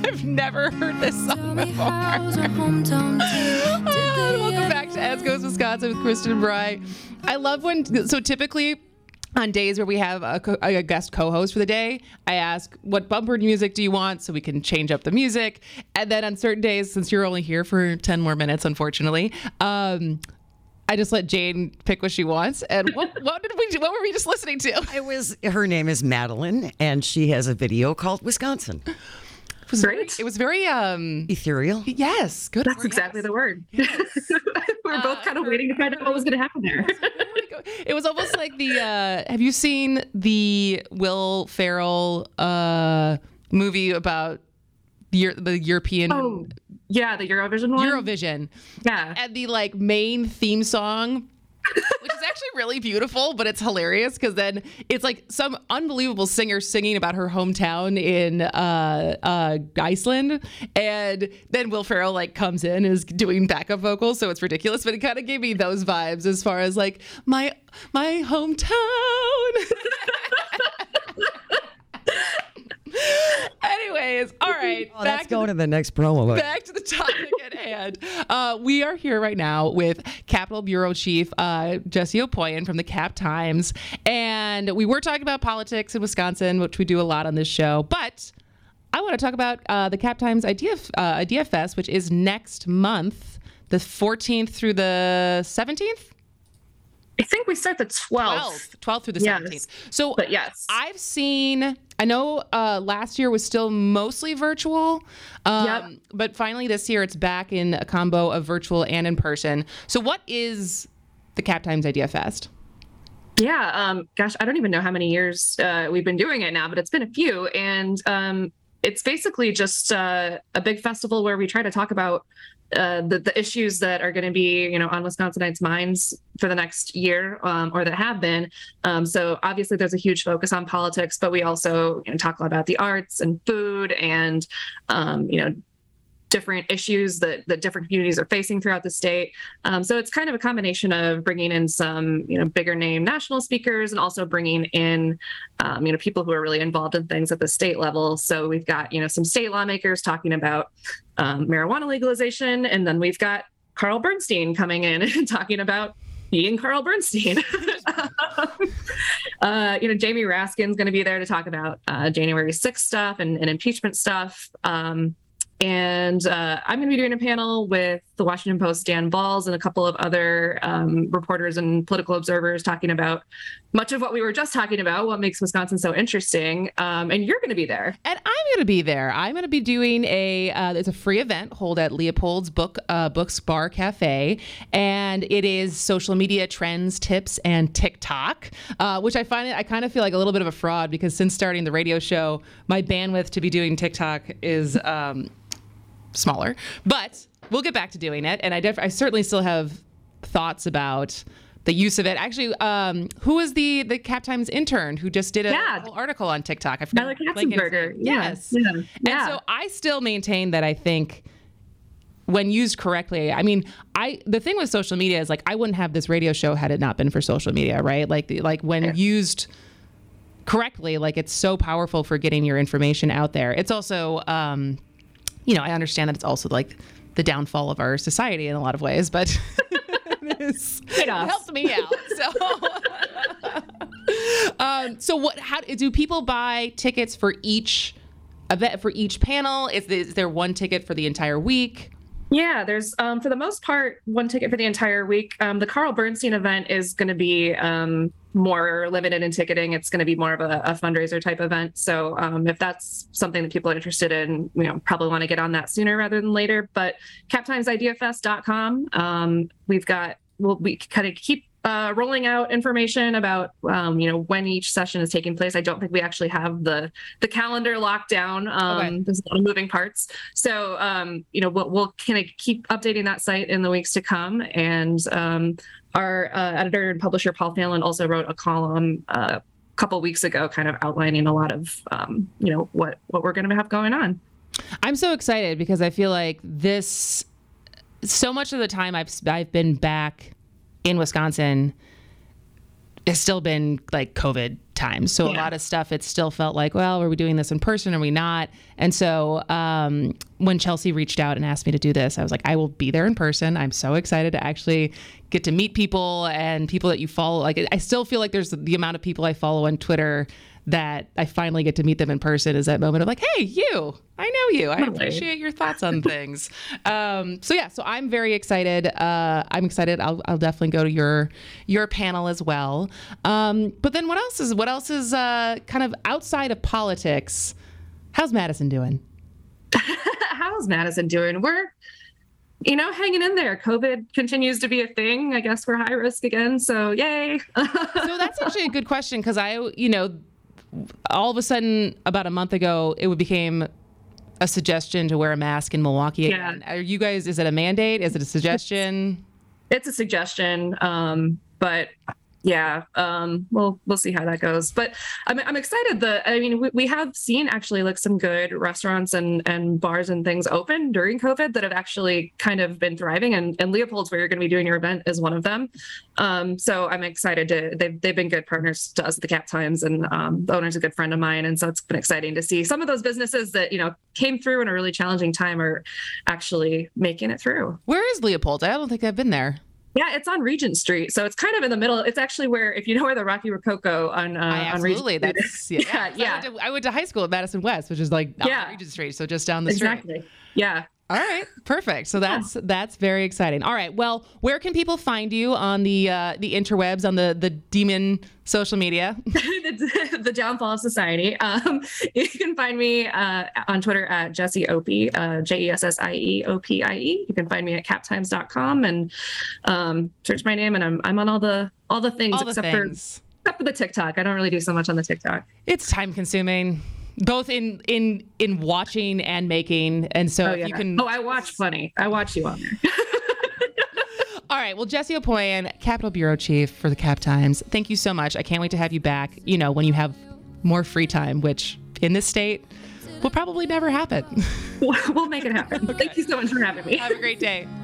I've never heard this song before. Welcome back to As Goes Wisconsin with Kristen and Bry. I love so typically on days where we have a guest co-host for the day, I ask, what bumper music do you want so we can change up the music? And then on certain days, since you're only here for 10 more minutes, unfortunately, I just let Jane pick what she wants. And what were we just listening to? Her name is Madeline, and she has a video called Wisconsin. Great. It was very ethereal. Yes, good. That's exactly the word. Yes. We were both kind of waiting to find out what was going to happen there. It was almost like have you seen the Will Ferrell movie about the European? Oh, yeah, the Eurovision one. Eurovision. Yeah. And the main theme song, which is actually really beautiful, but it's hilarious because then it's like some unbelievable singer singing about her hometown in Iceland, and then Will Ferrell comes in and is doing backup vocals, so it's ridiculous. But it kind of gave me those vibes as far as my hometown. Anyways, all right. Let's go to the next promo. Back to the topic at hand. We are here right now with Capitol Bureau Chief Jesse Opoyan from the Cap Times, and we were talking about politics in Wisconsin, which we do a lot on this show. But I want to talk about the Cap Times Idea Fest, which is next month, the 14th through the 17th. I think we start the 12th. 12th through the 17th. Yes. So but yes. I know last year was still mostly virtual, but finally this year it's back in a combo of virtual and in person. So what is the Cap Times Idea Fest? Yeah, gosh, I don't even know how many years we've been doing it now, but it's been a few. And it's basically just a big festival where we try to talk about the issues that are going to be, on Wisconsinites' minds for the next year, or that have been. So obviously there's a huge focus on politics, but we also talk a lot about the arts and food and, different issues that different communities are facing throughout the state. So it's kind of a combination of bringing in some, bigger name national speakers and also bringing in, people who are really involved in things at the state level. So we've got, some state lawmakers talking about marijuana legalization. And then we've got Carl Bernstein coming in and talking about being Carl Bernstein. Jamie Raskin's going to be there to talk about January 6th stuff and impeachment stuff. And I'm going to be doing a panel with the Washington Post's Dan Balls and a couple of other reporters and political observers talking about much of what we were just talking about, what makes Wisconsin so interesting. And you're going to be there. And I'm going to be there. I'm going to be doing it's a free event held at Leopold's Books Bar Cafe. And it is social media trends, tips, and TikTok, which I kind of feel like a little bit of a fraud because since starting the radio show, my bandwidth to be doing TikTok is smaller, but we'll get back to doing it. And I certainly still have thoughts about the use of it. Actually, who was the Cap Times intern who just did a whole article on TikTok? I forgot. Tyler Katzenberger. Yes. Yeah. And so I still maintain that I think when used correctly, the thing with social media is I wouldn't have this radio show had it not been for social media, right? When used correctly, it's so powerful for getting your information out there. It's also, I understand that it's also the downfall of our society in a lot of ways, but it helped me out. So, how do people buy tickets for each event, for each panel? Is there one ticket for the entire week? Yeah, there's, for the most part, one ticket for the entire week. The Carl Bernstein event is going to be more limited in ticketing. It's going to be more of a fundraiser type event. So if that's something that people are interested in, probably want to get on that sooner rather than later. But captimesideafest.com, we kind of keep rolling out information about, when each session is taking place. I don't think we actually have the calendar locked down. Okay. There's a lot of moving parts. So, we'll kind of keep updating that site in the weeks to come. And our editor and publisher, Paul Phelan, also wrote a column a couple weeks ago kind of outlining a lot of, what we're going to have going on. I'm so excited because I feel like so much of the time I've been back in Wisconsin, it's still been COVID times. So a lot of stuff, it still felt like, well, are we doing this in person? Are we not? And so when Chelsea reached out and asked me to do this, I was like, I will be there in person. I'm so excited to actually get to meet people and people that you follow. Like, I still feel like there's the amount of people I follow on Twitter that I finally get to meet them in person is that moment of like, hey, you, I know you. I appreciate your thoughts on things. So I'm very excited. I'm excited. I'll definitely go to your panel as well. But then what else is kind of outside of politics? How's Madison doing? How's Madison doing? We're, hanging in there. COVID continues to be a thing. I guess we're high risk again. So yay. So that's actually a good question because all of a sudden, about a month ago, it became a suggestion to wear a mask in Milwaukee again. Are you guys, is it a mandate? Is it a suggestion? It's a suggestion. But yeah, we'll see how that goes. But I'm excited we have seen actually like some good restaurants and bars and things open during COVID that have actually kind of been thriving, and Leopold's, where you're going to be doing your event, is one of them. So I'm excited they've been good partners to us at the Cap Times, and the owner's a good friend of mine. And so it's been exciting to see some of those businesses that, came through in a really challenging time are actually making it through. Where is Leopold's? I don't think I've been there. Yeah, it's on Regent Street, so it's kind of in the middle. It's actually where, if you know where the Rocky Rococo on Regent Street. That's I went to high school at Madison West, which is like on Regent Street, so just down the street. Exactly. Yeah. All right, perfect. So that's very exciting. All right, well, where can people find you on the interwebs, on the demon social media? the Downfall of Society. You can find me on Twitter at Jessie Opie, JESSIEOPIE. You can find me at captimes.com and search my name, and I'm on all the things except for the TikTok. I don't really do so much on the TikTok. It's time consuming. Both in watching and making, and so if you can. I watch plenty. I watch you on there. All right. Well, Jessie Opoyan, Capitol Bureau Chief for the Cap Times. Thank you so much. I can't wait to have you back. When you have more free time, which in this state will probably never happen. We'll make it happen. Okay. Thank you so much for having me. Have a great day.